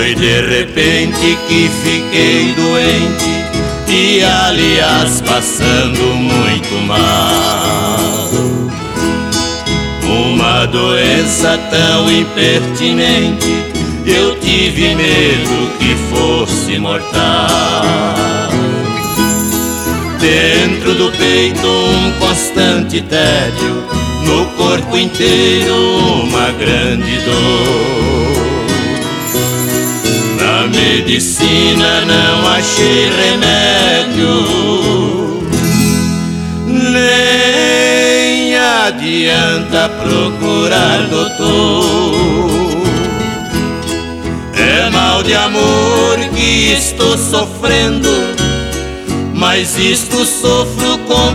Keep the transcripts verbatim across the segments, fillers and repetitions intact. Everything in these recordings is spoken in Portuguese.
Foi de repente que fiquei doente e, aliás, passando muito mal. Uma doença tão impertinente, eu tive medo que fosse mortal. Dentro do peito um constante tédio, no corpo inteiro uma grande dor. Na medicina não achei remédio, nem adianta procurar doutor. É mal de amor que estou sofrendo, mas isto sofro com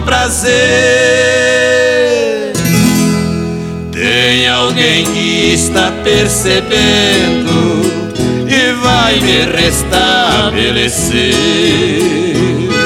prazer. Tem alguém que está percebendo e vai me restabelecer.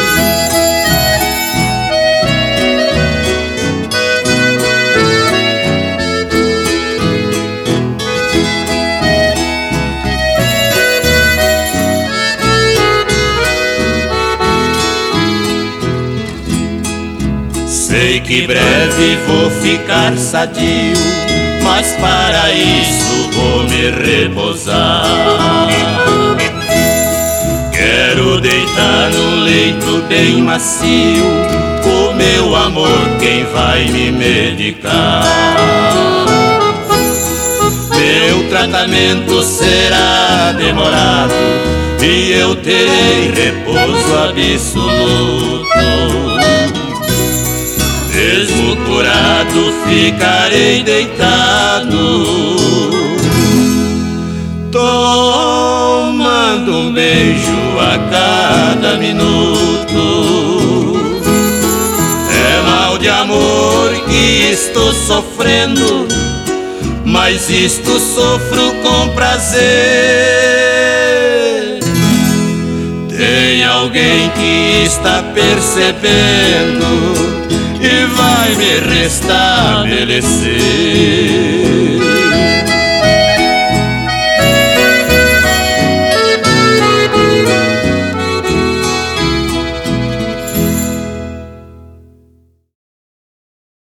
Sei que breve vou ficar sadio, mas para isso vou me repousar. Quero deitar num leito bem macio, o meu amor quem vai me medicar. Meu tratamento será demorado e eu terei repouso absoluto. Mesmo curado ficarei deitado, tomando um beijo a cada minuto. É mal de amor que estou sofrendo, mas isto sofro com prazer. Tem alguém que está percebendo e vai me restabelecer.